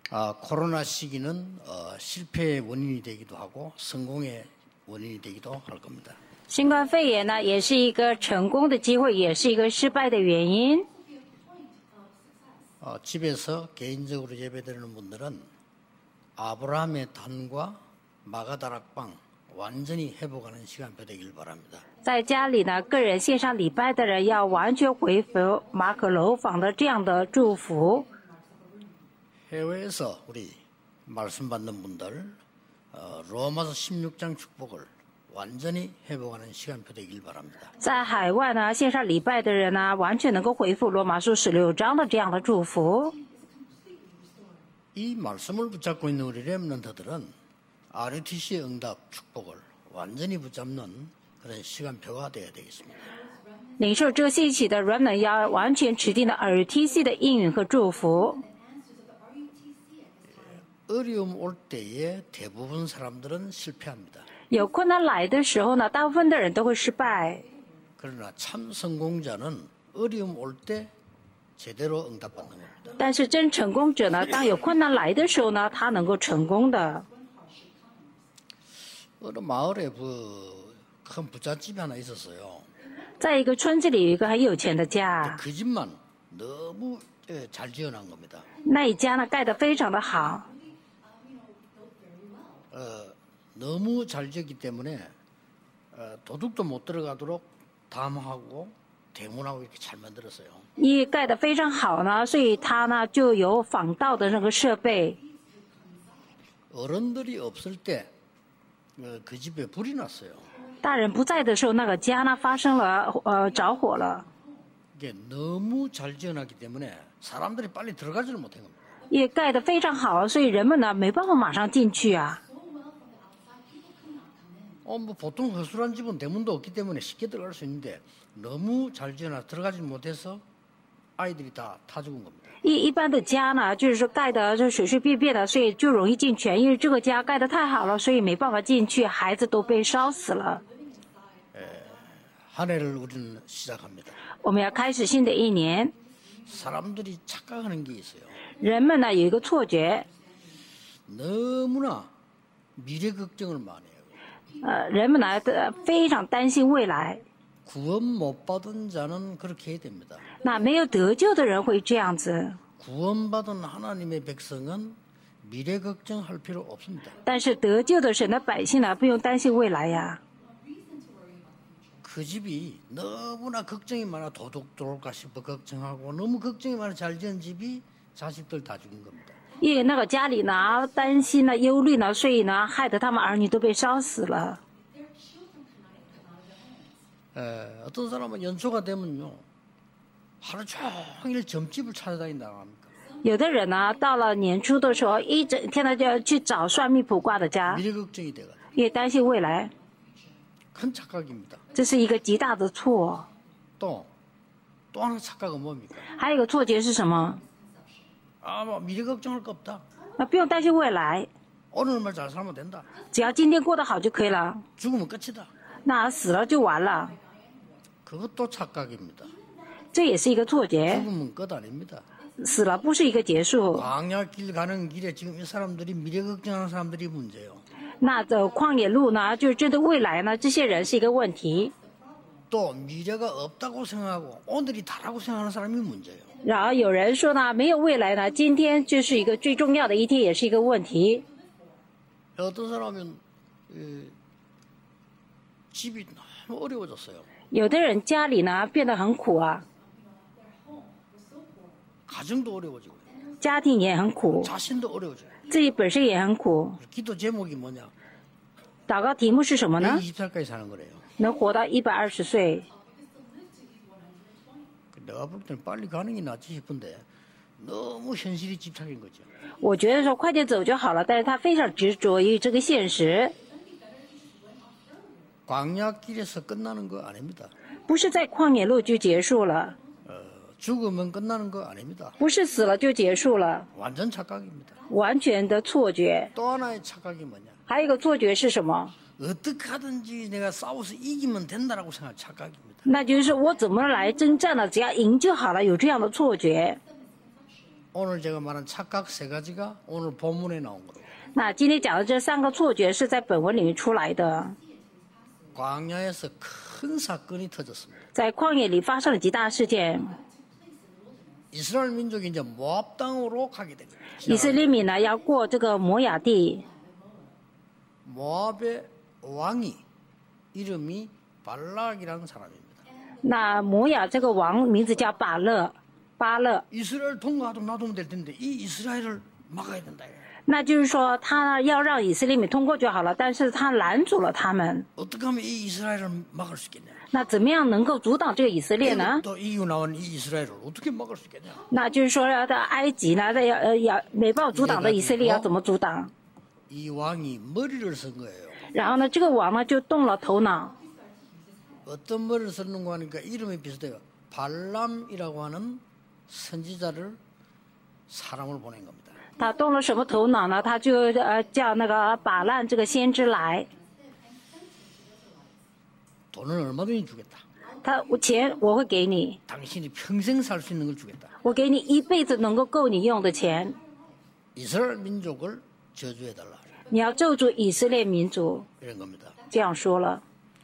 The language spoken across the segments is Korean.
코로나 시기는 실패의 원인이 되기도 하고 성공의 원인이 되기도 할 겁니다. 新冠肺炎呢，也是一个成功的机会，也是一个失败的原因。 집에서 개인적으로 예배드리는 분들은 아브라함의 단과 마가다락방 완전히 회복하는 시간표 되길 바랍니다. 在家里呢，个人线上礼拜的人要完全恢复马可楼房的这样的祝福。 해외에서 우리 말씀 받는 분들 로마서 16장 축복을 완전히 회복하는 시간표 되길 바랍니다. 在海外呢，线上礼拜的人呢，完全能够恢复罗马书16章的这样的祝福。 이 말씀을 붙잡고 있는 우리 렘넌트들은 RUTC의 응답 축복을 완전히 붙잡는 그런 시간표가 되어야 되겠습니다. 领受这个信息的人们要完全持定的 RTC 的应允和祝福。 어려움 올 때에 대부분 사람들은 실패합니다. 有困难来的时候呢，大部分的人都会失败。 그러나 참 성공자는 어려움 올 때 제대로 응답받는 겁니다. 但是真成功者呢，当有困难来的时候呢，他能够成功的。 어느 마을에 큰 부잣집이 하나 있었어요. 在一个村子里有一个很有钱的家， 그 집만 너무 잘 지어놓은 겁니다. 那一家呢盖得非常的好， 너무 잘 지었기 때문에 도둑도 못 들어가도록 담하고 대문하고 이렇게 잘 만들었어요. 因为盖得非常好呢，所以他呢就有防盗的那个设备。 어른들이 없을 때 그 집에 불이 났어요. 大人不在的时候，那个家呢发生了着火了。 이게 너무 잘 지어놨기 때문에 사람들이 빨리 들어가지를 못한 겁니다. 因为盖得非常好，所以人们呢没办法马上进去啊。 뭐 보통 허술한 집은 대문도 없기 때문에 쉽게 들어갈 수 있는데 너무 잘 지어놔 들어가지 못해서 아이들이 다 타 죽은 겁니다. 一般的家呢，就是说盖的就随随便便的，所以就容易进去。因为这个家盖得太好了，所以没办法进去，孩子都被烧死了。 한 해를 우리는 시작합니다. 我们要开始新的一年， 사람들이 착각하는 게 있어요. 人们呢有一个错觉， 너무나 미래 걱정을 많이 해요. 人们呢非常担心未来。 구원 못 받은 자는 그렇게 해야 됩니다. 那没有得救的人会这样子， 구원받은 하나님의 백성은 미래 걱정할 필요 없습니다. 但是得救的神的百姓呢，不用担心未来呀。 그 집이 너무나 걱정이 많아 도둑 들어올까 싶어 걱정하고 너무 걱정이 많아 잘 지은 집이 자식들 다 죽은 겁니다. 因为那个家里呢担心呢、忧虑呢，所以呢害得他们儿女都被烧死了。 어떤 사람은 연초가 되면요 하루 종일 점집을 찾아다닌다고 합니까? 有的人呢，到了年初的时候，一整天呢就要去找算命卜卦的家， 미래 걱정이 돼가지고 因为担心未来， 큰 착각입니다. 这是一个极大的错。 또 하나 착각은 뭡니까? 还有一个错觉是什么？ 뭐 미래 걱정할 거 없다. 不用担心未来， 오늘만 잘 살면 된다. 只要今天过得好就可以了。 죽으면 끝이다. 那死了就完了， 그것도 착각입니다. 这也是一个错觉。 죽으면 끝 아닙니다. 死了不是一个结束。 광야길 가는 길에 지금 이 사람들이 미래 걱정하는 사람들이 문제예요. 那走旷野路呢，就是针对未来呢，这些人是一个问题。 또 미래가 없다고 생각하고 오늘이 다라고 생각하는 사람이 문제예요. 然后有人说呢，没有未来呢，今天就是一个最重要的一天，也是一个问题。 어떤 사람은 집이 너무 어려워졌어요. 有的人家里呢变得很苦啊， 가정도 어려워지고 家庭也很苦， 자신도 어려워져요. 自己本身也很苦。 기도 제목이 뭐냐? 祷告题目是什么呢？ 120살까지 사는 거래요. 能活到120岁。 내가 볼 때는 빨리 가는 게 낫지 싶은데 너무 현실이 집착인 거죠. 我觉得说快点走就好了，但是他非常执着于这个现实， 광야길에서 끝나는 거 아닙니다. 不是在旷野路就结束了， 죽으면 끝나는 거 아닙니다. 不是死了就结束了， 완전 착각입니다. 完全的错觉。 또 하나의 착각이 뭐냐? 还有一个错觉是什么？ 어떻게 하든지 내가 싸워서 이기면 된다라고 생각할 착각입니다. 那就是我怎么来征战呢？只要赢就好了，有这样的错觉。 오늘 제가 말한 착각 세 가지가 오늘 본문에 나온 거로. 那今天讲的这3个错觉是在本文里面出来的， 광야에서 큰 사건이 터졌습니다. 在旷野里发生了极大事件， 이스라엘 민족이 이제 모압 땅으로 가게 된 거예요. 以色列民呢要过这个摩亚地， 모압의 왕이 이름이 발락이라는 사람입니다. 那摩亚这个王名字叫巴勒， 이스라엘 통과하도록 놔두면 될 텐데 이 이스라엘을 막아야 된다. 那就是说他要让以色列民通过就好了，但是他拦阻了他们。 어떻게 하면 이 이스라엘을 막을 수 있겠냐? 那怎么样能够阻挡这个以色列呢？ 또 이유 나온 이 이스라엘을 어떻게 막을 수 있겠냐? 那就是说要在埃及呢，要没办法阻挡的以色列要怎么阻挡？ 이 왕이 머리를 쓴 거예요. 然后呢，这个王呢就动了头脑， 어떤 머리를 썼는가 하니까 이름이 비슷해요. 발람이라고 하는 선지자를 사람을 보낸 겁니다. 他动了什么头脑呢？他就叫那个巴兰这个先知来， 돈은 얼마든지 주겠다. 钱我会给你， 당신이 평생 살 수 있는 걸 주겠다. 我给你一辈子能够够你用的钱， 이스라엘 민족을 저주해달라. 你要咒诅以色列民族， 이런 겁니다. 这样说了。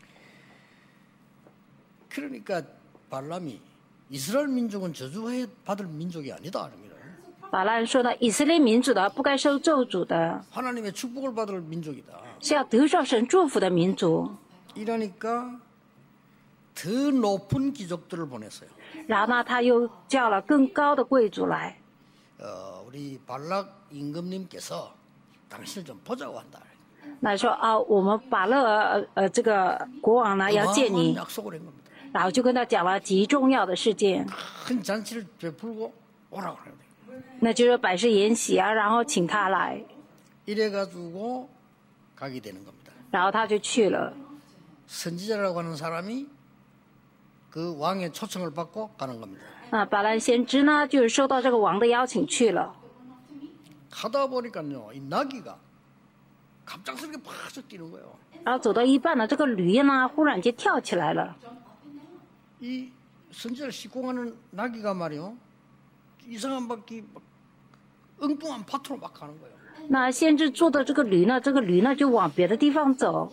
그러니까 발람이 이스라엘 민족은 저주받을 민족이 아니다. 巴兰说呢，以色列民族的不该受咒诅的， 하나님의 축복을 받을 민족이다. 是要得到神祝福的民族。 이러니까 더 높은 귀족들을 보냈어요. 然后呢，他又叫了更高的贵族来。 우리 발락 임금님께서 당신을 좀 보자고 한다. 那说啊，我们巴勒这个国王呢要见你， 약속을 한 겁니다. 然后就跟他讲了极重要的事件， 큰 잔치를 베풀고 오라고 하는 거예요. 那就是百事筵席啊，然后请他来， 이래가지고 가게 되는 겁니다. 然后他就去了。 선지자라고 하는 사람이 그 왕의 초청을 받고 가는 겁니다. 那巴兰先知呢，就是收到这个王的邀请去了。 가다 보니까요, 이 나귀가 갑작스럽게 팍 뛰는 거예요. 然后走到一半呢，这个驴呢忽然间跳起来了。 이 선지자를 싣고 가는 나귀가 말이요, 이상한 바퀴 막 엉뚱한 밭으로 막 가는 거예요. 那先知坐的这个驴呢，就往别的地方走。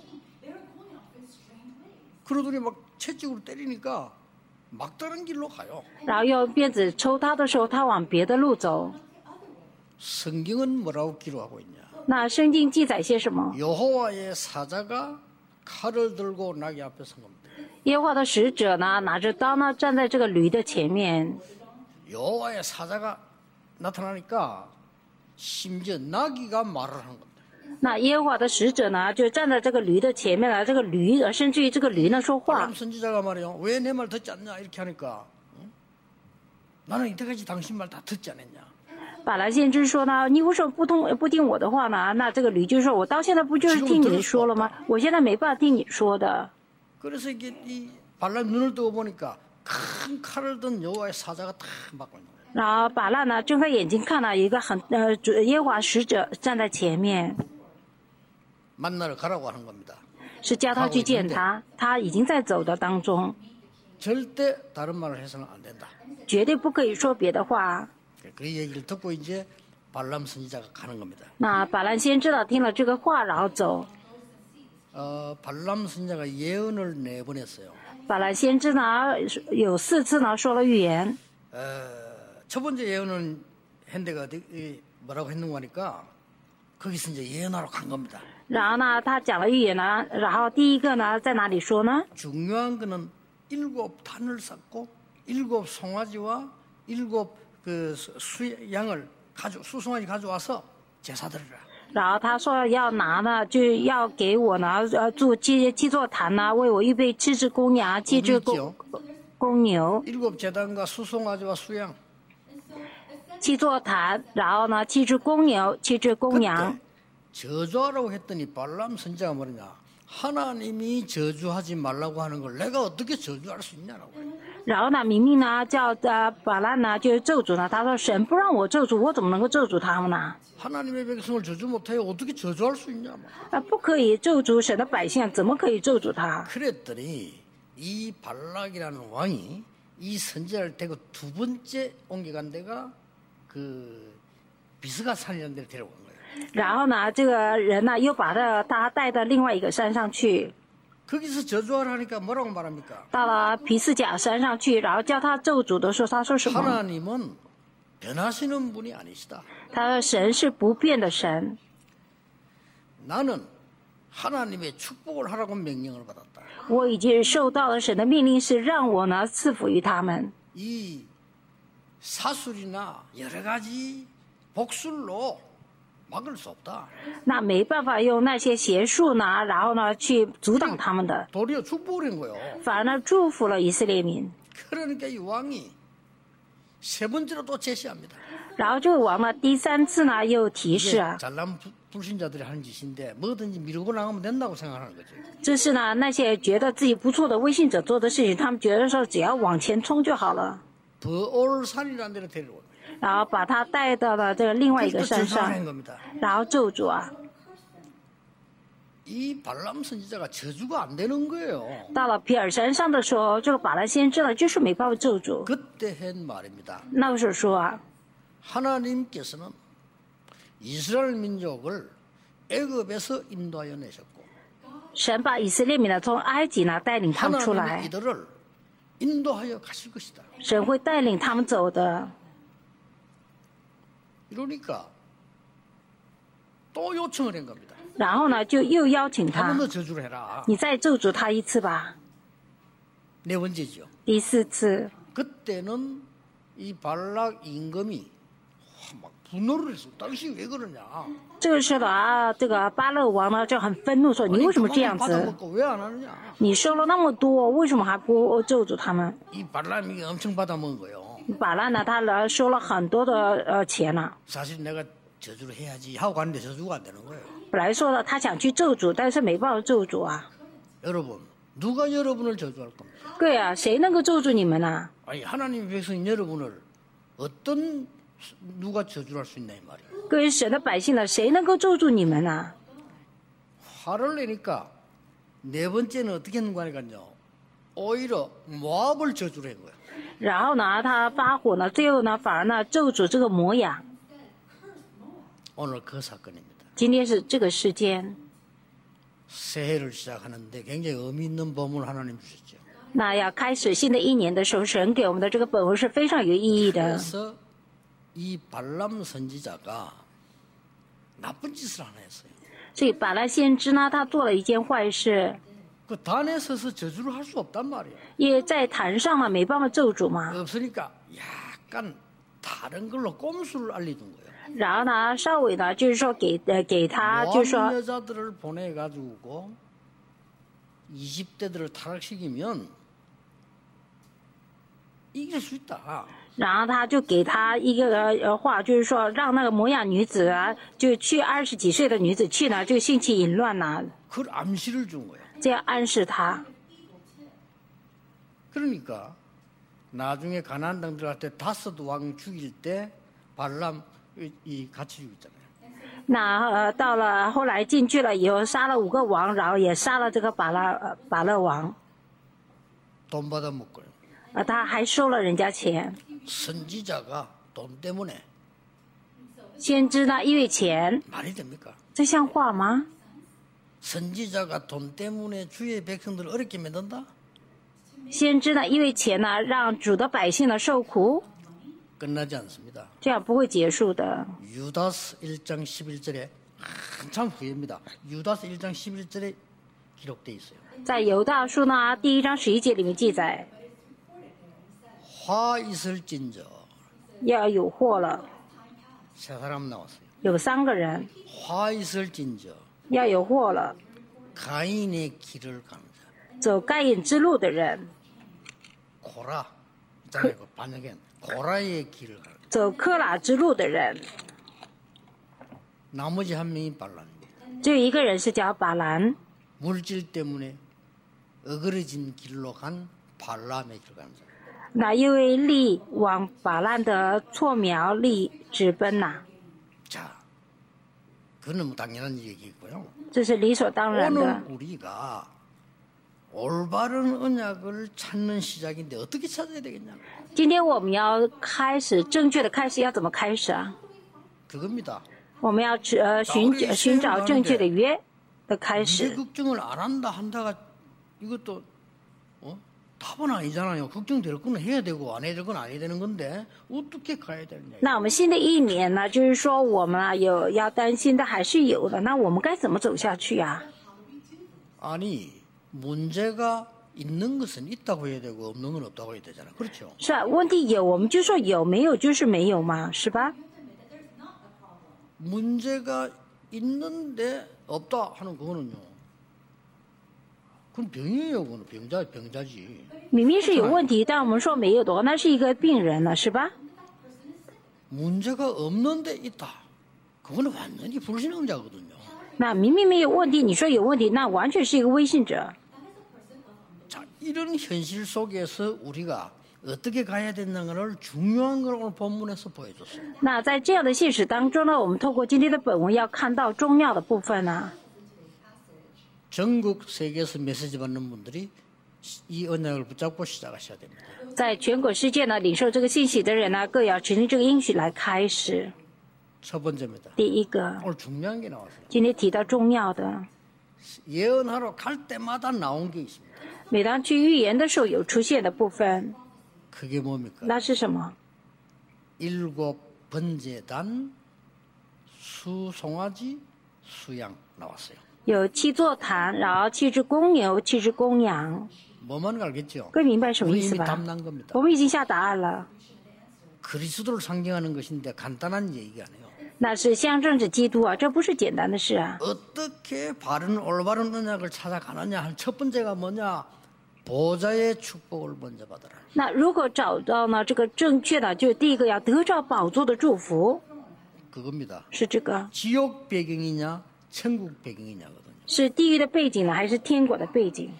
그러더니 막 채찍으로 때리니까 막다른 길로 가요. 然后用鞭子抽他的时候，他往别的路走。 성경은 뭐라고 기록하고 있냐? 那圣经记载些什么？ 여호와의 사자가 칼을 들고 나귀 앞에 선 겁니다. 耶和华的使者呢，拿着刀呢，站在这个驴的前面。 여호와의 사자가 나타나니까 심지어 나귀가 말을 한 겁니다. 那耶和华的使者呢，就站在这个驴的前面了。这个驴，甚至于这个驴呢说话。 발람 선지자가 말이요, 왜 내 말 듣지 않냐 이렇게 하니까, 응? 나는 이때까지 당신 말 다 듣지 않았냐? 巴兰先知说呢，你为什么不听我的话呢？那这个驴就说，我到现在不就是听你说了吗？我现在没办法听你说的。 그래서 이게 이 발람 눈을 뜨고 보니까 큰 칼을 든 여호와의 사자가 탁 막고 있는 거예요. 然后巴兰呢，睁开眼睛看到一个耶和华使者站在前面， 만나러 가라고 하는 겁니다. 是叫他去见他。他已经在走的当中， 절대 다른 말을 해서는 안 된다. 绝对不可以说别的话。 그 얘기를 듣고 이제 발람 선지자가 가는 겁니다. 那巴兰先知道听了这个话，然后走。 발람 선지자가 예언을 내보냈어요. 巴兰先知呢有4次呢说了预言。 첫 번째 예언은 핸데가 뭐라고 했는가 하니까 거기서 이제 예언하러 간 겁니다. 然后呢，他讲了预言呢，然后第一个呢在哪里说呢？ 중요한 거는 7 단을 쌓고 7 송아지와 7 그 양을 수송아지 가져와서 제사 드리라. 然后他说要拿呢，就要给我呢，做七座坛呢，为我预备7只公羊、7只公牛。 7 제단과 수송아지와 수양. 7座坛，然后呢7只公牛、7只公羊。 저주하라고 했더니 발람 선지자가 뭐냐? 하나님이 저주하지 말라고 하는 걸 내가 어떻게 저주할 수 있냐라고. 然后呢，明明呢叫巴兰呢就是咒诅呢，他说神不让我咒诅，我怎么能够咒诅他们呢？ 하나님의 백성을 저주 못해요. 어떻게 저주할 수 있냐? 不可以咒诅神的百姓，怎么可以咒诅他？ 그랬더니 이 발락이라는 왕이 이 선지자를 데리고 두 번째 옮겨간 데가 그 비스가산이라는 데를 데려온 거예요. 然后呢，这个人呢又把他带到另外一个山上去， 거기서 저주하라 하니까 뭐라고 말합니까? 到了皮斯甲山上去，然后叫他咒诅的时候，他说什么？ 하나님은 변하시는 분이 아니시다. 他说神是不变的神， 나는 하나님의 축복을 하라고 명령을 받았다. 我已经受到了神的命令，是让我呢赐福于他们。 이 사술이나 여러 가지 복술로 막을 수 없다. 那没办法用那些邪术呢，然后呢去阻挡他们的， 도리어 축복을 한 거요. 反而呢祝福了以色列民。 그러니까 이 왕이 세 번째로 또 제시합니다. 然后这个王呢第三次呢又提示 이게 啊， 잘난 불신자들이 하는 짓인데 뭐든지 미루고 나가면 된다고 생각하는 거죠. 这是呢那些觉得自己不错的微信者做的事情，他们觉得说只要往前冲就好了， 버올산이라는 데로 데려온 거예요. 然后把他带到了这个另外一个 또 山 제사를 上， 한 겁니다. 然后咒诅啊， 이 발람 선지자가 저주가 안 되는 거예요. 到了皮尔山上的时候，这个巴兰先知呢就是没办法咒诅。 그때 한 말입니다. 那个时候说啊， 하나님께서는 이스라엘 민족을 애굽에서 인도하여 내셨고 神把以色列民呢从埃及呢带领他们出 하나님은 来， 이들을 인도하여 가실 것이다. 神会带领他们走的。 이러니까 또 요청을 한 겁니다. 然后呢就又邀请 한 他 번 더 저주를 해라. 你再咒诅他一次吧。 네 번째죠. 第四次， 그때는 이 발락 임금이 막 분노를 했어. 당신 왜 그러냐? 这个时候啊，这个巴勒王呢就很愤怒说：“你为什么这样子？ 받아먹고 왜 안 하느냐? 你收了那么多，为什么还不咒诅他们 이 발람이 엄청 받아먹은 거예요. ？” 巴兰呢，他呢收了很多的钱呢。 사실 내가 저주를 해야지 하고 갔는데 저주가 안 되는 거예요. 本来说了他想去咒诅，但是没办法咒诅啊。 여러분, 누가 여러분을 저주할 겁니까? 对啊，谁能够咒诅你们呢？ 아니 하나님 백성인 여러분을 어떤 누가 저주할 수 있나 이 말이에요. 各位神的百姓呢，谁能够咒诅你们呢？ 화를 내니까 네 번째는 어떻게 했는 거니까요. 오히려 모압을 저주를 한 거예요. 然后呢，他发火呢，最后呢，反而呢咒诅这个摩亚。 오늘 그 사건입니다. 今天是这个事件， 새해를 시작하는데 굉장히 의미 있는 범을 하나님 주셨죠. 那要开始新的一年的时候，神给我们的这个本文是非常有意义的。 그래서 이 발람 선지자가 나쁜 짓을 하나 했어요. 所以巴兰先知呢，他做了一件坏事， 그 단에 서서 저주를 할 수 없단 말이에요. 也在坛上呢没办法咒诅嘛。 없으니까 약간 다른 걸로 꼼수를 알려준 거예요. 然后呢，稍微呢就是说给他就是说 모압 여자들을 보내가지고 20대들을 타락시키면 이길 수 있다. 然后他就给他一个话，就是说让那个摩亚女子啊，就去20几岁的女子去呢，就兴起淫乱呐、 그걸 암시를 준 거예요. 这样暗示他。 그러니까 나중에 가나안 땅 들어갈 때 다섯 왕 죽일 때 발람 이 같이 죽였잖아요. 那到了后来进去了以后，杀了5个王，然后也杀了这个巴勒王， 돈 받아먹고요. 他还收了人家钱。 선지자가 돈 때문에 先知呢，因为钱， 말이 됩니까? 这像话吗？ 선지자가 돈 때문에 주의 백성들을 어렵게 만든다? 先知呢，因为钱呢，让主的百姓呢受苦， 끝나지 않습니다. 这样不会结束的。 유다스 1장 11절에 한참 후입니다. 유다스 1장 11절에 기록되어 있어요. 在犹大书呢第1章11节里面记载， 화 있을진저 要有祸了， 세 사람 나왔어요. 有3个人 화 있을진저 要有祸了， 가인의 길을 가는 자 走该隐之路的人， 고라 있잖아요. 그 반역엔 고라의 길을 가는 자 走科拉之路的人， 나머지 한 명이 발람입니다. 只有一个人是叫巴兰， 물질 때문에 어그러진 길로 간 발람의 길 가는 자 那因为力往巴兰的错苗力直奔呐、 자, 그는 뭐 당연한 얘기고요. 这是理所当然的 오늘 。 우리가 올바른 언약을 찾는 시작인데 어떻게 찾아야 되겠냐? 今天我们要开始正确的开始，要怎么开始啊？ 그겁니다. 我们要寻找正确的约的开 미래 始。 걱정을 안 한다 한다가 이것도 답은 아니잖아요. 걱정될 건 해야 되고 안 해야 될 건 안 해야 되는 건데 어떻게 가야 되느냐. 那我们新的一年呢，就是说我们啊有要担心的还是有的，那我们该怎么走下去啊？ 아니 문제가 있는 것은 있다고 해야 되고 없는 건 없다고 해야 되잖아. 그렇죠? 是啊，问题有我们就说有，没有就是没有嘛，是吧？ 문제가 있는데 없다 하는 그거는요. 그건 병이에요. 그거는 병자지. 明明是有问题，但我们说没有的话，那是一个病人了，是吧？ 문제가 없는데 있다. 그거는 완전히 불신앙자거든요. 那明明没有问题，你说有问题，那完全是一个微信者。 자, 이런 현실 속에서 우리가 어떻게 가야 된다는 중요한 걸 오늘 본문에서 보여줬어요. 那在这样的现实当中呢，我们透过今天的本文要看到重要的部分呢。 전국 세계에서 메시지 받는 분들이 이 언약을 붙잡고 시작하셔야 됩니다. 在全国世界呢，领受这个信息的人呢，各要持定这个应许来开始。 첫 번째입니다. 第一个， 오늘 중요한 게 나왔어요. 今天提到重要的， 예언하러 갈 때마다 나온 게 있습니다. 每当去预言的时候有出现的部分， 그게 뭡니까? 那是什么？ 일곱 번제단, 수송아지, 수양 나왔어요. 有7座坛，然后7只公牛，7只公羊。 뭐만 알겠죠? 各位明白什么 우리 意思 이미 吧？ 답난 겁니다. 我们已经下答案了， 그리스도를 상징하는 것인데 간단한 얘기가 아니에요. 那是象征着基督啊，这不是简单的事啊。 어떻게 바른 올바른 언약을 찾아가느냐 할 첫 번째가 뭐냐? 보좌의 축복을 먼저 받아라. 那如果找到呢这个正确的，就第一个要得着宝座的祝福， 그겁니다. 是这个， 지옥 배경이냐 천국 배경이냐거든요. 是地狱的背景呢，还是天国的背景？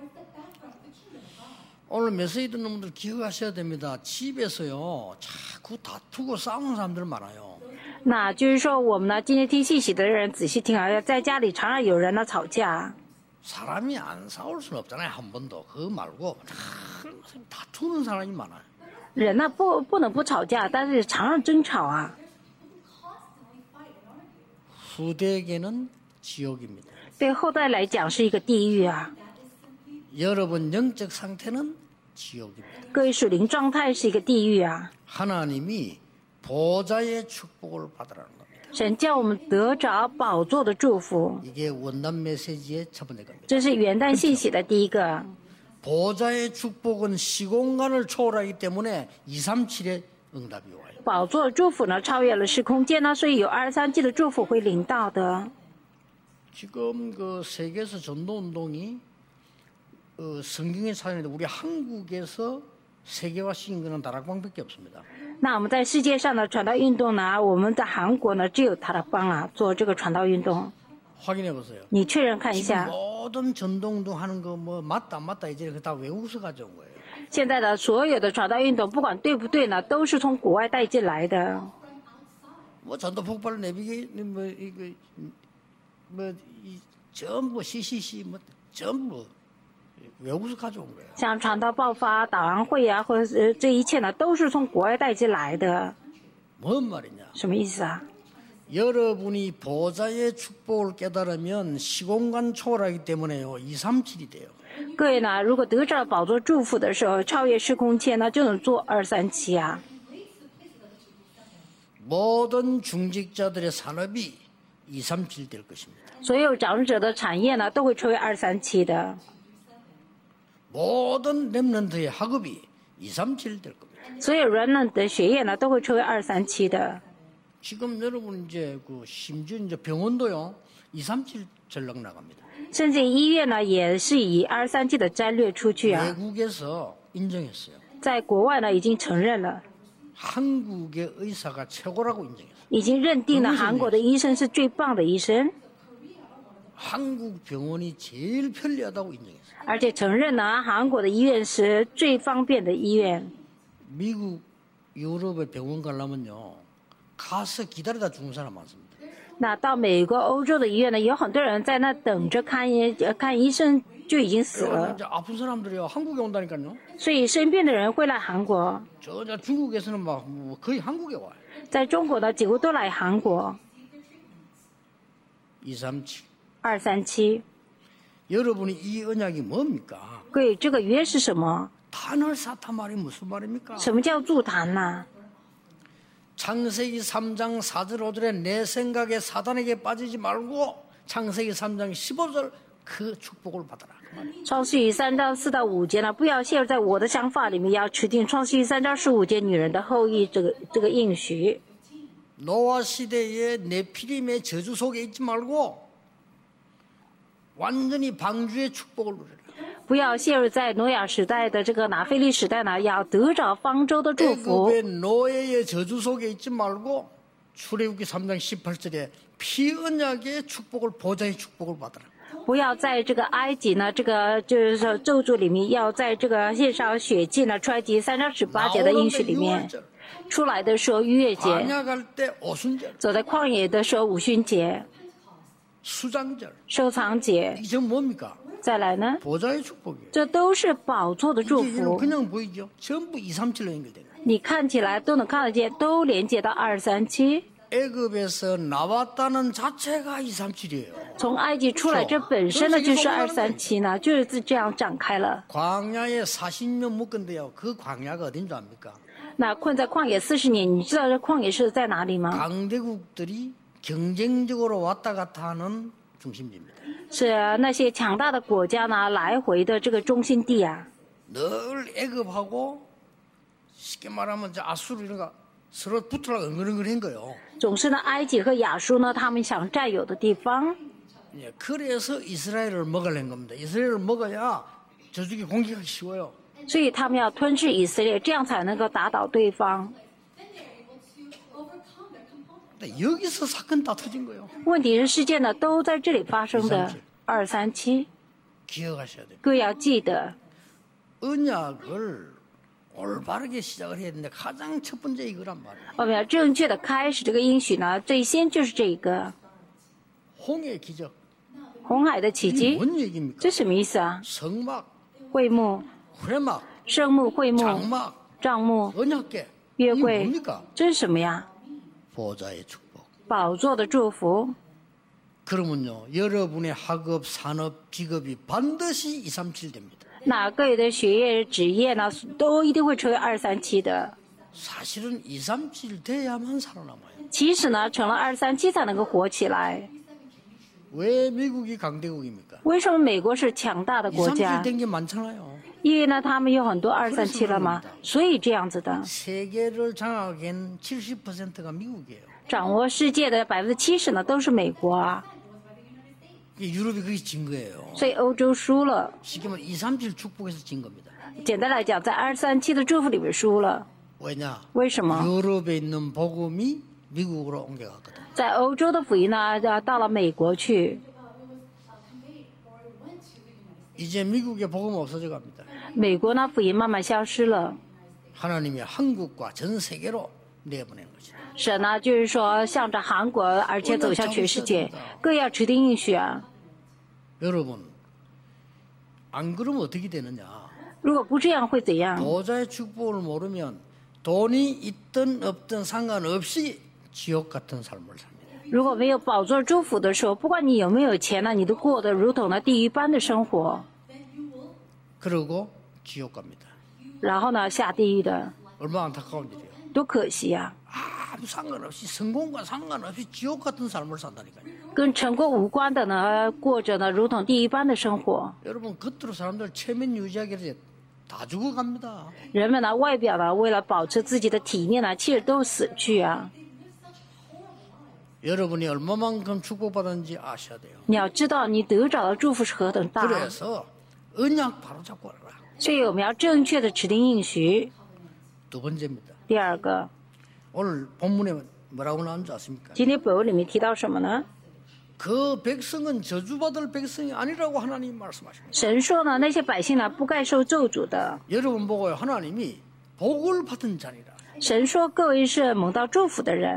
오늘 메시지 듣는 분들 기억하셔야 됩니다. 집에서요 자꾸 다투고 싸우는 사람들 많아요. 那就是说，我们呢今天听信息的人仔细听啊，在家里常常有人呢吵架， 사람이 안 싸울 수는 없잖아요. 한 번도. 그거 말고 다투는 사람이 많아요. 人呢不能不吵架，但是常常争吵啊。 후대에게는 지옥입니다. 对后代来讲是一个地狱啊， 여러분 영적 상태는 지옥입니다. 各位属灵状态是一个地狱啊。 하나님이 보좌의 축복을 받으라는 겁니다. 神叫我们得着宝座的祝福， 이게 원단 메시지의 첫 번째 겁니다. 这是元旦信息的第一个。 보좌의 축복은 시공간을 초월하기 때문에 237의 응답이 와요. 宝座的祝福呢，超越了时空间呢，所以有237的祝福会领到的。 지금 그 세계에서 전도 운동이 성경의 사전인데 우리 한국에서 세계화시킨 것은 다락방밖에 없습니다. 那我们在世界上的传道运动呢，我们在韩国呢只有塔拉邦啊做这个传道运动。 확인해 보세요. 你确认看一 지금 下， 모든 전도운동 하는 거 뭐 맞다 안 맞다 이제 다 외국에서 가져온 거예요. 现在的所有的传道运动，不管对不对呢，都是从国外带进来的。 뭐 전도 폭발 내비게 뭐 이거 뭐 전부 CCC 뭐 전부 외국에서 가져온 거예요. 像传道爆发、导航会啊，或者是这一切呢，都是从国外带进来的。 뭔 말이냐? 什么意思啊？ 여러분이 보좌의 축복을 깨달으면 시공간 초월하기 때문에요. 237이 돼요. 各位呢，如果得着宝座祝福的时候，超越时空间呢，就能做237啊。 모든 중직자들의 산업이 237 될 것입니다. 所有长者的产业呢，都会成为237的。 모든 렘넌트의 학업이 237 될 겁니다. 所有人们的学业呢，都会成为237的。 지금 여러분 이제 그 심지어 이제 병원도요 237 전략 나갑니다. 甚至医院呢，也是以237的战略出去啊。 외국에서 인정했어요. 在国外呢，已经承认了， 한국의 의사가 최고라고 인정했어요. 已经认定了韩国的医生是最棒的医生， 한국 병원이 제일 편리하다고 인정했어요. 而且承认呢，韩国的医院是最方便的医院。 미국, 유럽의 병원 가려면요 가서 기다리다 죽는 사람 많습니다. 那到美国、欧洲的医院呢，有很多人在那等着看医生， 就已经死 그래서 了， 이제 아픈 사람들이요 한국에 온다니까요. 所以生病的人会来韩国， 저 중국에서는 막 거의 한국에 와요. 在中国呢几乎都来韩国。 237. 237， 여러분이 이 언약이 뭡니까? 各位，这个约是什么？ 탄을 쌓다 말이 무슨 말입니까? 什么叫筑坛呢？ 창세기 3장 4절 5절에 내 생각에 사단에게 빠지지 말고 창세기 3장 15절 그 축복을 받아라. 创世纪3章4到5节呢，不要陷入在我的想法里面，要持定创世纪3章15节女人的后裔这个应许。 노아 시대의 네피림의 저주 속에 있지 말고 완전히 방주의 축복을 누려라. 不要陷入在挪亚时代的这个拿非利时代呢，要得着方舟的祝福。 애굽의 노예의 저주 속에 있지 말고 출애굽기 3장 18절에 피언약의 축복을 보좌의 축복을 받아라. 不要在这个埃及呢，这个就是说咒诅里面，要在这个献上血祭呢，出埃及3章18节的应许里面。 出来的时候逾越节， 광야 갈 때 오순절, 走在旷野的时候五旬节、 수장절. 收藏节， 이게 전 뭡니까? 再来呢， 보좌의 축복이에요. 这都是宝座的祝 이게 福。 그냥 보이죠? 전부 237로 연결돼요. 你看起来都能看得见，都连接到237。 애굽에서 나왔다는 자체가 237이에요. 从埃及出来，这本身呢就是237呢，就是这样展开了。 광야에 40년 묵건데요. 그 광야가 어딘 줄 압니까? 那困在旷野40年，你知道这旷野是在哪里吗？ 강대국들이 경쟁적으로 왔다 갔다 하는 중심지입니다. 是那些强大的国家呢来回的这个中心地啊。 늘 애굽하고 쉽게 말하면 이제 아수르 이런 거 서로 붙으려고 은근은근한 거예요. 总是呢，埃及和亚述呢，他们想占有的地方。 예, 그래서 이스라엘을 먹으려는 겁니다. 이스라엘을 먹어야 저쪽에 공격하기 쉬워요. 所以他们要吞噬以色列，这样才能够打倒对方。 근데 여기서 사건 다 터진 거예요. 问题是事件呢都在这里发生的。237， 기억하셔야 돼요. 各位要记得， 언약을 올바르게 시작을 해야 되는데 가장 첫 번째 이거란 말이에요. 我们要正确的开始这个应许呢，最先就是这个 홍해 기적. 红海的奇 이게 迹。 뭔 얘기입니까? 这什么意思啊？ 성막, 会幕、 회막, 圣幕、会幕、 장막, 帐幕、 언약궤. 约 이게 柜， 뭡니까? 这是什么呀？ 보좌의 축복. 宝座的祝福。 그러면요, 여러분의 학업, 산업, 직업이 반드시 237 됩니다. 那各位的学业、职业呢，都一定会成为237的。 사실은 237 돼야만 살아남아요. 其实呢，成了237才能够活起来。 왜 미국이 강대국입니까? 为什么美国是强大的国 237 家？ 된 게 많잖아요. 因为呢，他们有很多237了嘛，所以这样子的。 세계를 장악한 70%가 미국이에요. 掌握世界的70%呢，都是美国啊， 유럽이 거기 진 거예요. 所以欧洲输了。 쉽게 말하면 237 축복에서 진 겁니다. 简单来讲，在237的祝福里面输了。 왜냐? 为什么？ 유럽에 있는 복음이 미국으로 옮겨갔거든. 在欧洲的福音呢，到了美国去， 이제 미국의 복음 없어져 갑니다. 美国呢福音慢慢消失了。 하나님이 한국과 전 세계로 내보낸 거죠. 神呢，就是说向着韩国，而且走向全世界，各要持定应许啊。 여러분, 안 그러면 어떻게 되느냐? 如果不这样会怎样？ 보좌의 축복을 모르면 돈이 있든 없든 상관없이 지옥 같은 삶을 삽니다. 如果没有宝座祝福的时候，不管你有没有钱呢，你都过得如同那地狱般的生活， 그러고 지옥 갑니다. 然后呢下地狱的， 얼마나 안타까운 일이에요. 多可惜啊！ 아무 상관없이 성공과 상관없이 지옥 같은 삶을 산다니까요. 跟成功无关的呢，过着呢如同地狱般的生活。 여러분 겉으로 사람들 체면 유지하기 위해서 다 죽어갑니다. 人们呢，外表呢，为了保持自己的体面呢，其实都死去啊。 여러분이 얼마만큼 축복받았는지 아셔야 돼요. 你要知道，你得着的祝福是何等大。 그래서 언약 바로 잡고 와라. 所以我们要正确的指定应许。 두 번째입니다. 第二个， 오늘 본문에 뭐라고 나온 줄 아십니까? 今天本文里面提到什么呢？ 그 백성은 저주받을 백성이 아니라고 하나님 말씀하십니다. 神说呢，那些百姓呢，不该受咒诅的。 여러분 보고요. 하나님이 복을 받은 자니라. 神说，各位是蒙到祝福的人。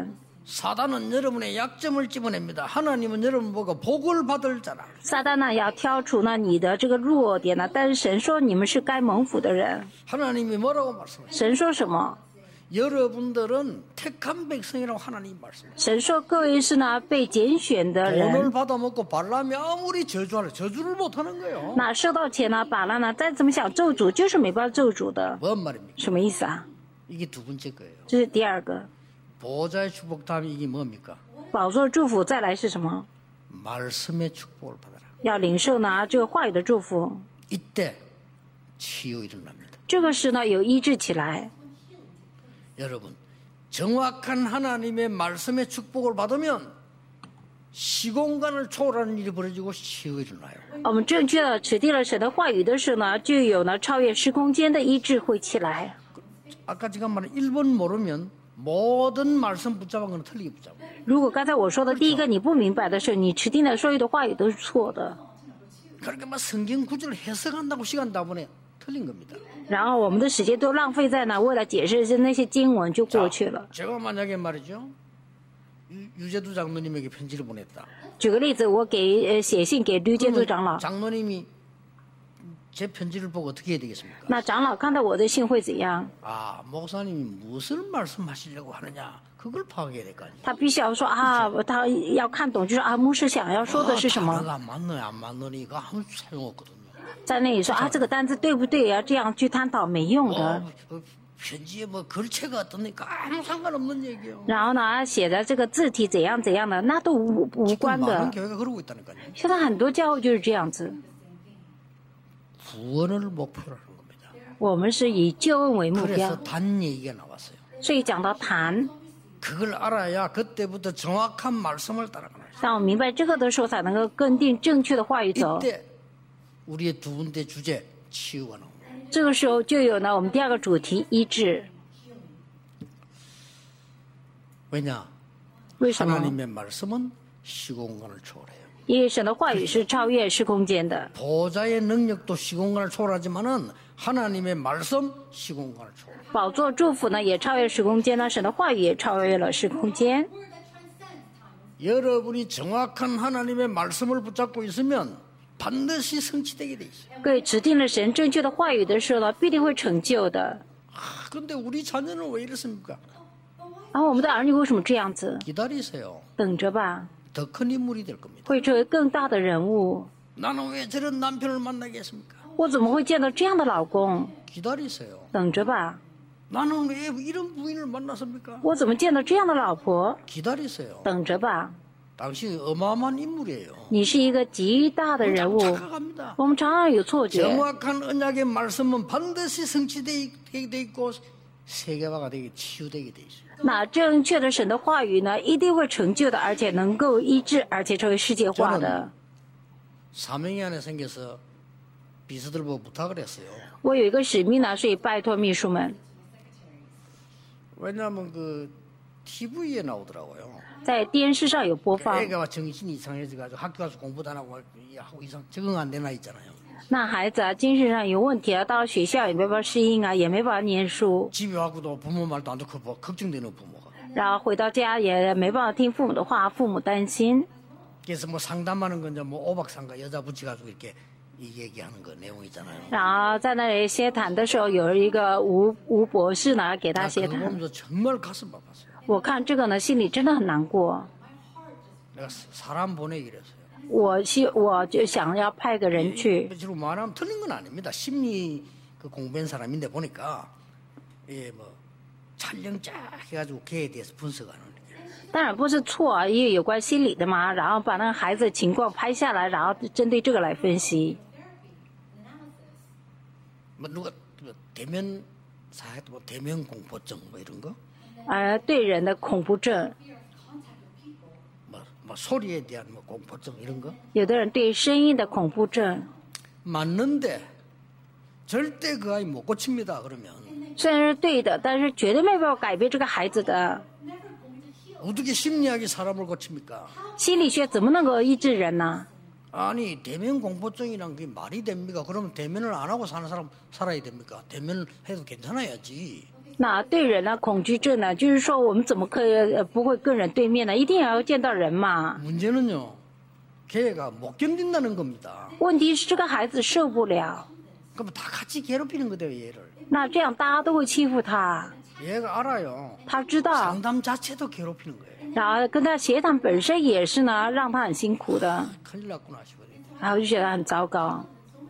사단은 여러분의 약점을 집어냅니다. 하나님은 여러분 보고 복을 받을 자라. 撒旦呢要挑除呢你的这个弱点呢，但是神说你们是该蒙福的人。 하나님이 뭐라고 말씀하세요? 神说什么？ 여러분들은 택한 백성이라고 하나님 말씀하세요. 神说各位是呢被拣选的 돈을 人。 받아먹고 발람이 아무리 저주를 못하는 거예요. 那收到钱呢，把了呢，再怎么想咒诅，就是没办法咒诅的。 뭔 말입니까? 什么意思啊？ 이게 두 번째 거예요. 这是第二个。 보좌의 축복 다음에 이게 뭡니까? 宝座祝福再来是什么？ 말씀의 축복을 받아라. 要领受呢这个话语的祝福。 이때 치유 일어납니다. 这个时呢有医治起来。 여러분, 정확한 하나님의 말씀의 축복을 받으면 시공간을 초월하는 일이 벌어지고 치유가 일어나요. 我们正确的指定了神的话语的时候呢，就有呢超越时空间的医治会起来。 아까 제가 말한 1번 모르면 모든 말씀 붙잡은 건 틀리게 붙잡아요. 如果刚才我说的第一个你不明白的时候，你指定的所有的话语都是错的。 그러니까 막 성경 구절을 해석한다고 시간 다 보내 틀린 겁니다. 然后我们的时间都浪费在呢，为了解释那些经文就过去了。 제가 만약에 말이죠. 유재두 장로님에게 편지를 보냈다. 举个例子，我写信给吕建筑长老， 장로님이 제 편지를 보고 어떻게 해야 되겠습니까? 那长老看到我的信会怎样？ 아, 목사님이 무엇을 말씀하시려고 하느냐 그걸 파악해야 될 거 아니에요. 他必须要说啊，他要看懂，就是啊，牧师想要说的是什么， 단어가 맞느냐 안 맞느냐가 아무 소용없거든요. 在那里说啊，这个单词对不对？要这样去探讨没用的。 편지에 뭐 글체가 어떻니까 아무 상관없는 얘기예요. 然后呢，写的这个字体怎样怎样的，那都无关 많은 的。 교회가 그러고 있다니까요. 现在很多教会就是这样子， 구원을 목표로 하는 겁니다. 我们是以救恩为目 그래서 标， 단 얘기가 나왔어요. 所以讲到谈， 그걸 알아야 그때부터 정확한 말씀을 따라가는 거예요. 当我明白这个的时候，才能够跟定正确的话语走。 이때 우리의 두 번째 주제 치유가 나옵니다. 这个时候就有呢我们第二个主题医治。 왜냐? 为什么？ 하나님의 말씀은 시공간을 초월해요. 因为神的话语是超越时空间的。 보좌의 능력도 시공간을 초월하지만은 하나님의 말씀 시공간을 초월. 宝座祝福呢也超越时空间呢，神的话语也超越了时空间。 여러분이 정확한 하나님의 말씀을 붙잡고 있으면 반드시 성취되게 돼 있어요. 各位指定了神正确的话语的时候呢，必定会成就的。 그런데 우리 자녀는 왜 이렇습니까? 然后我们的儿女为什么这样子？ 기다리세요. 等着吧， 더 큰 인물이 될 겁니다. 会成为更大的人物。 나는 왜 저런 남편을 만나겠습니까? 我怎么会见到这样的老公？ 기다리세요. 等着吧， 나는 왜 이런 부인을 만났습니까? 我怎么见到这样的老婆？ 기다리세요. 等着吧， 당신이 어마어마한 인물이에요. 你是一个极大的人物。 착각합니다. 我们常常有错觉。 정확한 언약의 말씀은 반드시 성취되게 돼 있고 세계화가 되게 치유되게 돼 있어요. 那正确的神的话语呢，一定会成就的，而且能够医治，而且成为世界化的。 사명이 안에 생겨서 비서들 보고 부탁을 했어요. 我有一个使命呢，所以拜托秘书们， 왜냐하면 그 TV에 나오더라고요. 在电视上有播放。 애가 정신이 이상해져가지고 학교 가서 공부도 안 하고 이상 적응 안 되나 있잖아요. 那孩子啊，精神上有问题啊，到了学校也没办法适应啊，也没办法念书， 집에 와서도 부모 말도 안 듣고 걱정되는 부모가. 然后回到家也没办法听父母的话，父母担心。 그래서 뭐 상담하는 건 이제 뭐 오박상가 여자 붙여가지고 이렇게 이 얘기하는 거 내용 있잖아요. 然后在那里歇谈的时候，有一个吴博士呢给他 나 歇 그거 谈。 보면서 정말 가슴 아팠어요. 我看这个呢，心里真的很难过。 내가 사람 보내기로 했어요. 我就想要派个人去。 지금 말하면 틀린 건 아닙니다. 심리 그 공부한 사람인데 보니까 뭐 촬영 쫙 해가지고 걔에 대해서 분석하는. 当然不是错啊，因为有关心理的嘛，然后把那个孩子的情况拍下来，然后针对这个来分析。 뭐 누가 대면 사회 뭐 대면 공포증 뭐 이런 거? 对人的恐怖症， 뭐 소리에 대한 뭐 공포증 이런 거? 有的人对声音的恐怖症， 맞는데 절대 그 아이 못 고칩니다. 그러면 虽然是对的，但是绝对没办法改变这个孩子的 어떻게 심리학이 사람을 고칩니까? 心理学，怎么能够医治人呢？ 아니 대면 공포증이란 게 말이 됩니까? 그러면 대면을 안 하고 사는 사람 살아야 됩니까? 대면을 해도 괜찮아야지. 那对人呢，恐惧症呢，就是说我们怎么可以不会跟人对面呢？一定要见到人嘛。 문제는요, 걔가 못 견딘다는 겁니다. 问题是这个孩子受不了， 그럼 다 같이 괴롭히는 거대요, 얘를. 那这样大家都会欺负他。 얘가 알아요. 他知道， 상담 자체도 괴롭히는 거예요. 然后跟他协谈本身也是呢，让他很辛苦的， 큰일 났구나 싶거든요. 然后就觉得很糟糕。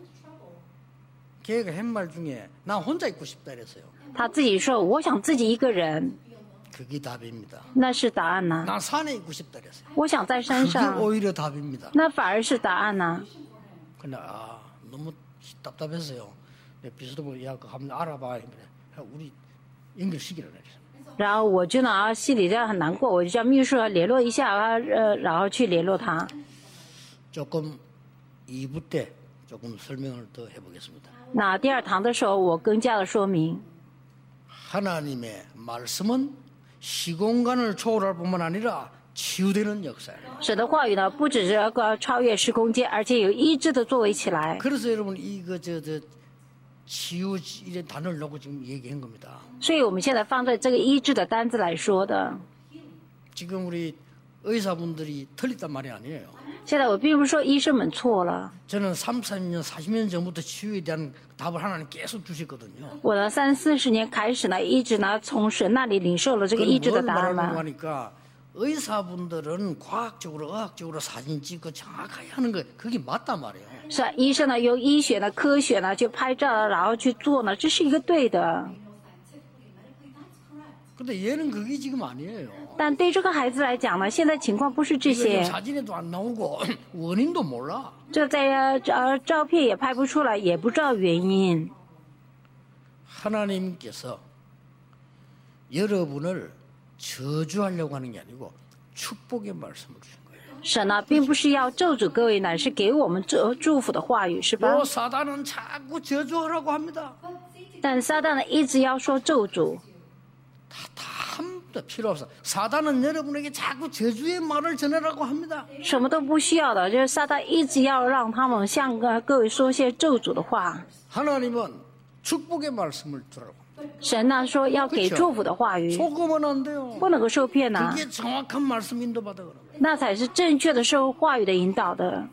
걔가 한 말 중에 나 혼자 있고 싶다 이랬어요. 他自己说：“我想自己一个人。” 그게 답입니다. 那是答案呢。 나 산에 있고 싶다 이랬어요. 我想在山 그게 上， 오히려 답입니다. 那反而是答案呢。 근데 너무 답답했어요. 비서도 야 그거 한번 알아봐. 우리 연결시키라 그랬어요. 然后我就呢心里这样很难过，我就叫秘书联络一下然后去联络他。 조금 2부 때 조금 설명을 더 해보겠습니다. 那第二堂的时候，我更加的说明， 하나님의 말씀은 시공간을 초월할 뿐만 아니라 치유되는 역사예요. 神的话语呢，不只是超越时空间，而且有医治的作为起来。 그래서 여러분 이거 치유 이런 단어를 놓고 지금 얘기한 겁니다. 所以我们现在放在这个医治的单子来说的。 지금 우리 의사분들이 틀렸단 말이 아니에요. 现在我并不是说医生们错了， 저는 30년, 40년 전부터 치유에 대한 답을 하나님 계속 주셨거든요. 我呢30-40年开始呢，一直呢从神那里领受了这个医治的 뭘 答案 말하는가 嘛。 하니까 의사분들은 과학적으로 의학적으로 사진 찍고 정확하게 하는 거 그게 맞단 말이에요. 是啊，医生呢用医学呢、科学呢去拍照，然后去做呢，这是一个对的。 근데 얘는 그게 지금 아니에요. 但对这个孩子来讲呢，现在情况不是这 이거 지금 些， 사진에도 안 나오고 원인도 몰라. 这在照片也拍不出来，也不知道原因。 하나님께서 여러분을 저주하려고 하는 게 아니고 축복의 말씀을 주신 거예요. 神呢，并不是要咒诅各位，乃是给我们祝福的话语，是吧？ 요 사단은 자꾸 저주하라고 합니다. 但撒旦呢，一直要说咒诅， 다 필요 없어. 사단은 여러분에게 자꾸 저주의 말을 전하라고 합니다. 什么都不需要的，就是撒旦一直要让他们向各位说些咒诅的话。 하나님은 축복의 말씀을 주라고. 神呢说要给祝福的话语， 속으면 안 돼요. 不能够受骗呐、 그게 정확한 말씀 인도받아 그러는 거예요. 那才是正确的受话语的引导的。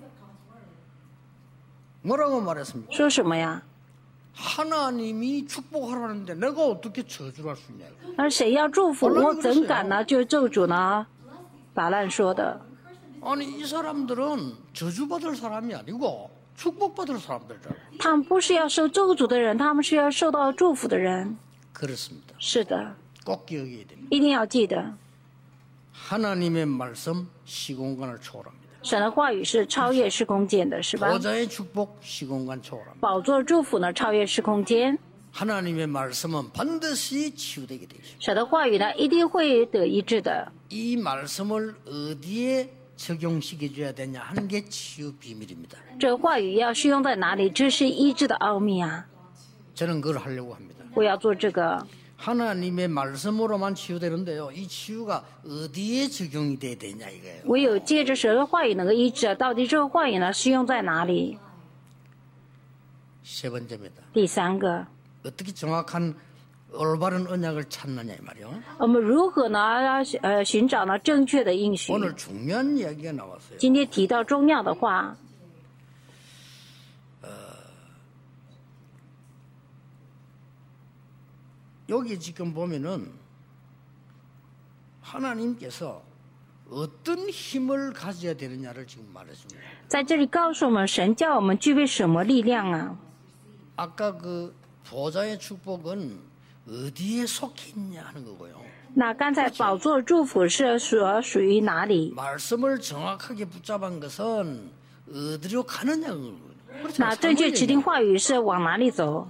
뭐라고 말했습니까? 说什么呀？ 하나님이 축복하라는데 내가 어떻게 저주를 할 수 있냐. 而谁要祝福，我怎敢呢？就咒诅呢？法兰说的。 아니 이 사람들은 저주받을 사람이 아니고 축복받을 사람들이잖아요. 他们不是要受咒诅的人，他们是要受到祝福的人。 그렇습니다. 是的， 꼭 기억해야 됩니다. 一定要记得， 하나님의 말씀 시공간을 초월합니다. 神的话语是超越时空间的，是吧？ 보좌의 축복 시공간 초월합니다. 宝座祝福呢，超越时空间。 하나님의 말씀은 반드시 치유되게 되어 있습니다. 神的话语呢，一定会得医治的。 이 말씀을 어디에 적용시켜줘야 되냐 하는 게 치유 비밀입니다. 这个话语要适用在哪里？这是医治的奥秘啊！ 저는 그걸 하려고 합니다. 我要做这个。 하나님의 말씀으로만 치유되는데요. 이 치유가 어디에 적용이 돼야 되냐 이거예요. 唯有借着神的话语能够医治啊，到底这个话语呢适用在哪里？ 세 번째입니다. 第三个， 어떻게 정확한 올바른 언약을 찾느냐 이 말이요. 我们如何呢？寻找呢正确的应许？ 오늘 중요한 이야기가 나왔어요. 今天提到重要的话， 여기 지금 보면은 하나님께서 어떤 힘을 가져야 되느냐를 지금 말해줍니다. 在这里告诉我们，神叫我们具备什么力量啊？ 아까 그 보좌의 축복은 어디에 속해 있냐 하는 거고요. 那刚才宝座祝福是属于哪里？ 말씀을 정확하게 붙잡은 것은 어디로 가느냐 그거예요. 那正确指定话语是往哪里走？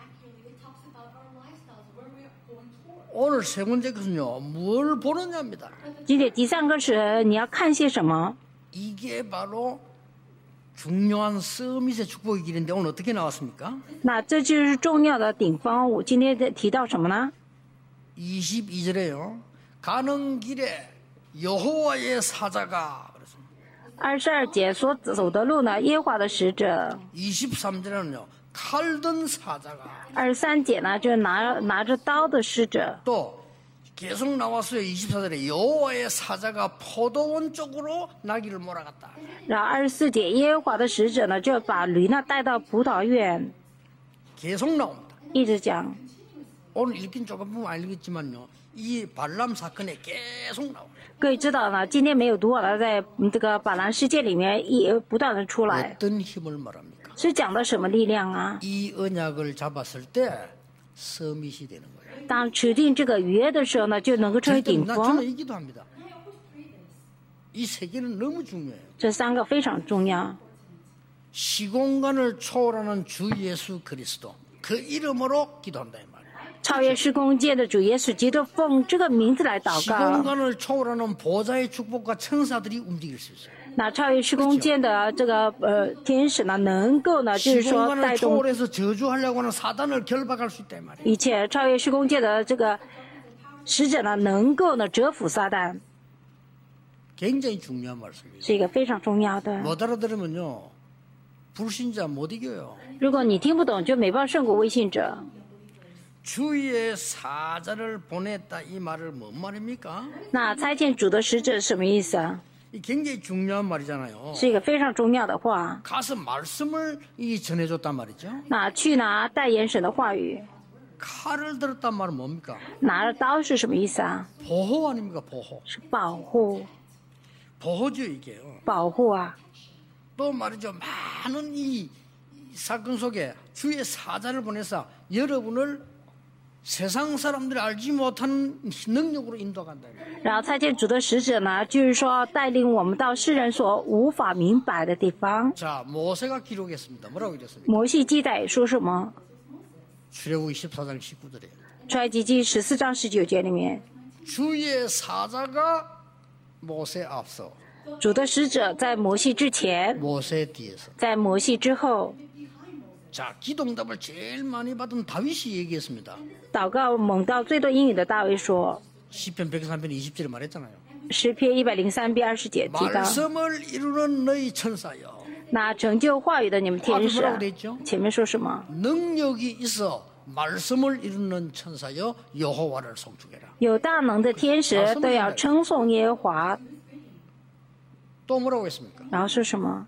오늘 세 번째 것은요. 뭘 보느냐입니다. 今天第三个是你要看些什么？ 이게 바로 중요한 서밋의 축복의 길인데 오늘 어떻게 나왔습니까? 那这就是重要的顶峰。我今天提到什么呢？ 22절에요. 가는 길에 여호와의 사자가 그랬습니다. 22节所走的路呢，耶和华的使者。 23절에는요. 칼든 사자가 23节呢，就拿着刀的使者。 또 계속 나왔어요. 24절에 여호와의 사자가 포도원 쪽으로 나귀를 몰아갔다. 然后24节，耶和华的使者呢，就把驴呢带到葡萄园， 계속 나옵니다. 一直讲。 오늘 읽긴 조금 보면 알겠지만요. 이 발람 사건에 계속 나옵니다. 各位知道呢，今天没有读完了，在这个巴兰事件里面不断的出来， 어떤 힘을 말합니까? 是讲的什么力量啊？ 이 언약을 잡았을 때 서밋이 되는 거예요. 当持定这个约的时候呢，就能够成为顶 저는 峰。 이기도 합니다. 이 세 개는 너무 중요해요. 这3个非常重要。 시공간을 초월하는 주 예수 그리스도 그 이름으로 기도한다 이 말이에요. 超越时空界的主耶稣基督奉这个名字来祷告。 시공간을 초월하는 보좌의 축복과 천사들이 움직일 수 있어요. 那超越时空界的这个天使呢，能够呢，就是说 시공간을 带动 초월해서 저주하려고 하는 사단을 결박할 수 있다 이 말이에요. 一切超越时空界的这个使者呢，能够呢折服撒旦， 굉장히 중요한 말씀이에요. 是一个非常重要的。 못 알아들으면요 불신자 못 이겨요. 如果你听不懂，就没办法胜过微信者。 주의 사자를 보냈다 이 말을 뭔 말입니까? 那差遣主的使者是什么意思啊？ 이 굉장히 중요한 말이잖아요. 是一个非常重要的话。 가서 말씀을 전해줬단 말이죠. 那去拿代言神的话语， 칼을 들었단 말은 뭡니까? 拿着刀是什么意思啊？ 보호 아닙니까? 보호. 是保护， 보호죠 이게요. 保护啊。 또 말이죠. 많은 이 사건 속에 주의 사자를 보내서 여러분을 세상 사람들이 알지 못하는 능력으로 인도간다. 然后差遣主的使者呢，就是说带领我们到世人所无法明白的地方。 자, 모세가 기록했습니다. 뭐라고 그랬습니까? 摩西记载说什么？ 출애굽기 14장 19절에 出埃及记14章19节里面， 주의 사자가 모세 앞서 主的使者在摩西之前， 모세 뒤에서 在摩西之后， 자, 기도응답을 제일 많이 받은 다윗이 얘기했습니다. 祷告蒙到最多英语的大卫说， 시편 103편 20절에 말했잖아요. 诗篇103篇20节提到， 말씀을 이루는 너희 천사여 那成就话语的你们天使啊 앞에 뭐라고 돼 있죠? 前面说什么？ 능력이 있어 말씀을 이루는 천사여 여호와를 송축해라. 有大能的天使都要称颂耶和华。 또 뭐라고 했습니까? 然后说什么？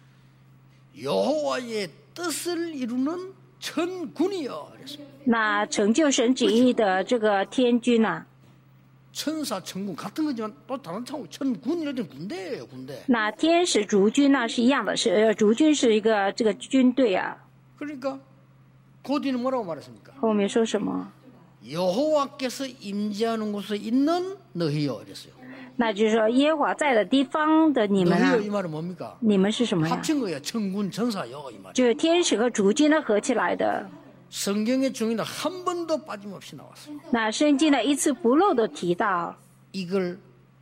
여호와의 뜻을 이루는 천군이여 그랬습니다. 那成就神旨意的这个天军啊， 천사 천군 같은 거지만 또 다른 차고 천군이라는 군대예요 군대. 那天使逐军呢是一样的，是逐军是一个这个军队啊。 그러니까 그 뒤는 뭐라고 말했습니까? 后面说什么？ 여호와께서 임재하는 곳에 있는 너희여 그랬어요. 那就是说耶和华在的地方的你们啊 너희여 ，이 말은 뭡니까? 你们是什么呀？ 합친 거예요. 천군 천사여 이 말. 就是天使和逐军呢合起来的。 성경의 중에는 한 번도 빠짐없이 나왔어요. 那圣经呢一字不漏的提到， 이걸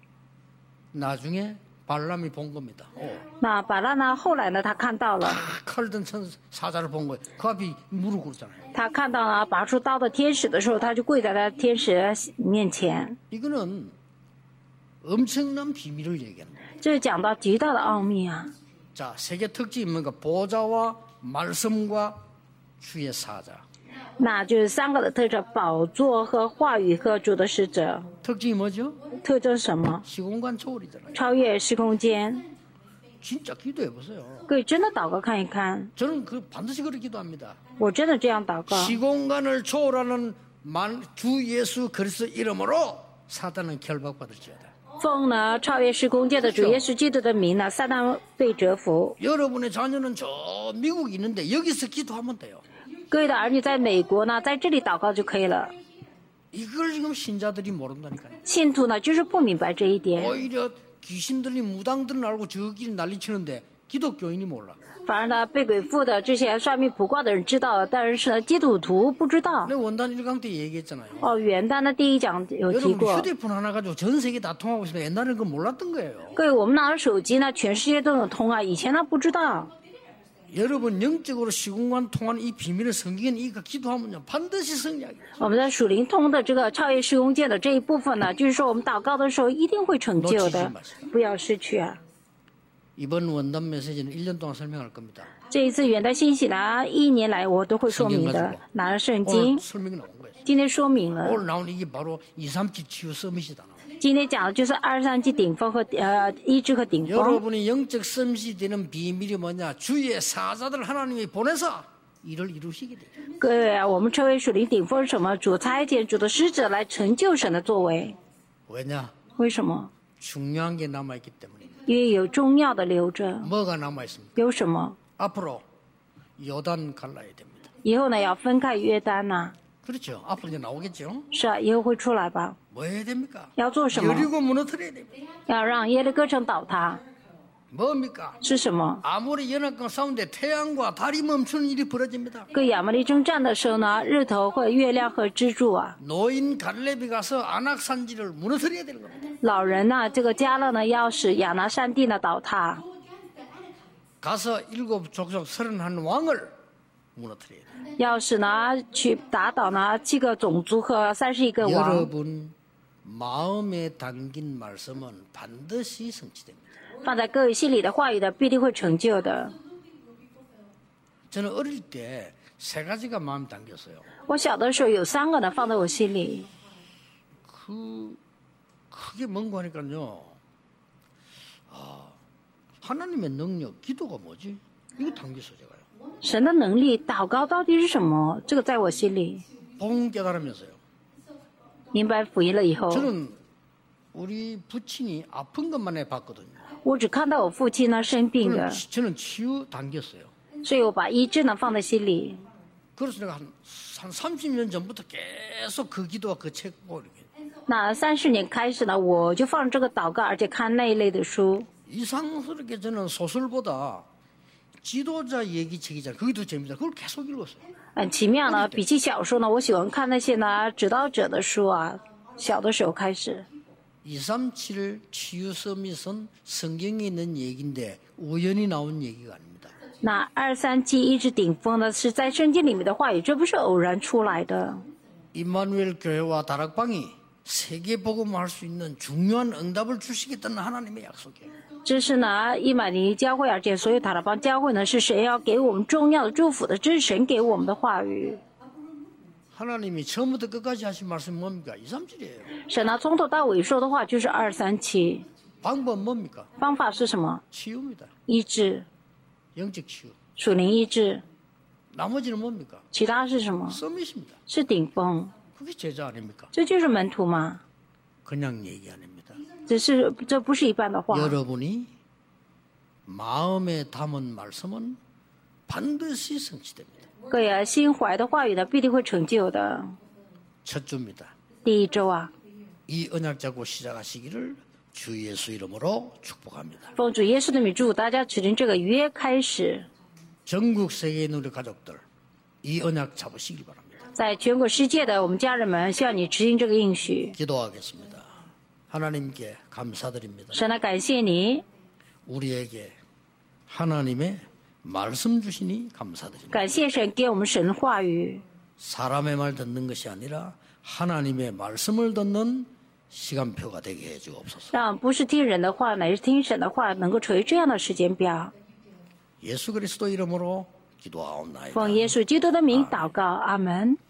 나중에 발람이 본 겁니다. 那巴拉呢后来呢他看到了， 칼든 사자를 본 거예요. 그 앞에 무릎 꿇잖아요. 他看到了拔出刀的天使的时候，他就跪在他天使面前。 이거는 엄청난 비밀을 얘기하는 거예요. 这是讲到极大的奥秘啊。 자, 세계 특징이 뭔가 보좌와 말씀과 주의 사자. 那就是3个的特征：宝座和话语和主的使者。 특징이 뭐죠? 特征是什么？ 시공간 초월이잖아요. 超越时空间。 진짜 기도해 보세요. 各位真的祷告看一看， 저는 반드시 그렇게 기도합니다. 我真的这样祷告。 시공간을 초월하는 주 예수 그리스도 이름으로 사단은 결박받을지어다. 奉呢超越时空界的主耶稣基督的名呢，撒旦被折服。 여러분의 자녀는 저 미국에 있는데 여기서 기도하면 돼요. 各位的儿女在美国呢，在这里祷告就可以了。 이걸 지금 신자들이 모른다니까요. 信徒呢就是不明白这一点， 오히려 귀신들이 무당들은 알고 저끼리 난리치는데 기독교인이 몰라. 反而呢被鬼附的这些算命卜卦的人知道，但是呢基督徒不知道。 내가 원단 1강 때 얘기했잖아요. 哦，元旦的第一讲有提 여러분 过。 휴대폰 하나 가지고 전 세계 다 통하고 있으면 옛날에는 그거 몰랐던 거예요. 各位，我们拿着手机呢，全世界都有通啊，以前呢不知道。 여러분 영적으로 시공간 통하는 이 비밀을 성경에 이거 기도하면요 반드시 승리하게 돼요. 我们在属灵通的这个超越时空界的这一部分呢，就是说我们祷告的时候一定会成就的，不要失去啊。 이번 원단 메시지는 1년 동안 설명할 겁니다. 这一次元旦信息呢，1年来我都会说明的，拿了圣经， 오늘 설명이 나온 거예요. 今天说明了。 오늘 나온 이게 바로 2, 3기 치유 서밋이다. 今天讲的就是23季顶峰和医治和顶峰。 여러분이 영적 서밋이 되는 비밀이 뭐냐? 주의 사자들 하나님이 보내서 일을 이루시게 돼요. 各位啊，我们称为属灵顶峰是什么？主差遣主的使者来成就神的作为。 왜냐? 为什么？ 중요한 게 남아있기 때문입니다. 因为有重要的留着。 뭐가 남아있습니까? 有什么？ 앞으로 요단 갈라야 됩니다. 以后呢要分开约旦呐。 그렇죠. 앞으로 이제 나오겠죠. 是啊，以后会出来吧？ 뭐 해야 됩니까? 要做什么？ 여리고 무너뜨려야 됩니다. 要让耶利哥城倒塌。 뭡니까? 是什么？ 아무리 연합과 싸운데 태양과 달이 멈추는 일이 벌어집니다. 跟亚玛力征战的时候呢，日头和月亮和支柱啊， 노인 갈렙이 가서 안악산지를 무너뜨려야 되는 겁니다. 老人呢，这个加勒呢，要使亚拿山地呢倒塌， 가서 7족속 31왕을 무너뜨려야 돼요. 要使呢去打倒呢7个种族和31个王。 여러분 마음에 담긴 말씀은 반드시 성취됩니다. 放在各位心里的话语的，必定会成就的。 저는 어릴 때 3가지가 마음에 담겼어요. 我小的时候有3个呢，放在我心里。 그게 뭔가 하니까요. 하나님의 능력, 기도가 뭐지? 이거 담겼어요, 제가요. 神的能力，祷告到底是什么？这个在我心里。 봉 깨달으면서요. 明白福音了以后， 저는 우리 부친이 아픈 것만 봤거든요. 我只看到我父亲呢生病的， 저는 치유 담겼어요. 所以我把医治呢放在心里。 그래서 내가 한 30년 전부터 계속 그 기도와 그 책 보고 이렇게. 那30年开始呢，我就放这个祷告，而且看那一类的书。 이상스럽게 저는 소설보다 지도자 얘기책이잖아요. 그게 더 재밌다. 그걸 계속 읽었어요. 很奇妙呢，比起小说呢，我喜欢看那些呢指导者的书啊。小的时候开始。 237 치유 서밋은 성경에 있는 얘기인데 우연히 나온 얘기가 아닙니다. 那237医治顶峰呢，是在圣经里面的话语，这不是偶然出来的。 임마누엘 교회와 다락방이 세계 복음할 수 있는 중요한 응답을 주시겠다는 하나님의 약속이에요. 这是呢，伊玛尼教会，而且所有塔拉邦教会呢，是神要给我们重要的祝福的，这是神给我们的话语。 하나님이 처음부터 끝까지 하신 말씀이 뭡니까? 237이에요. 神呢，从头到尾说的话就是237。 방법 뭡니까? 方法是什么？ 치유입니다. 医治， 영적 치유. 属灵医治。 나머지는 뭡니까? 其他是什么？ 서밋입니다. 是顶峰。 그게 제자 아닙니까? 这就是门徒嘛。 그냥 얘기 아닙니다. 这不是一般的话。 여러분이 마음에 담은 말씀은 반드시 성취됩니다. 各位心怀的话语呢，必定会成就的。 첫 주입니다. 第一周啊， 이 언약 잡고 시작하시기를 주 예수 이름으로 축복합니다. 奉主耶稣的名祝福大家指定这个约开始， 전국 세계의 우리 가족들 이 언약 잡으시기 바랍니다. 在全国世界的我们家人们，希望你执行这个应许。 기도하겠습니다. 하나님께 감사드립니다. 神来感谢你， 우리에게 하나님의 말씀 주시니 감사드립니다. 感谢神给我们神的话语， 사람의 말 듣는 것이 아니라 하나님의 말씀을 듣는 시간표가 되게 해주옵소서. 让不是听人的话，乃是听神的话，能够成为这样的时间表。 예수 그리스도 이름으로 기도하옵나이다. 奉耶稣基督的名祷告，阿门。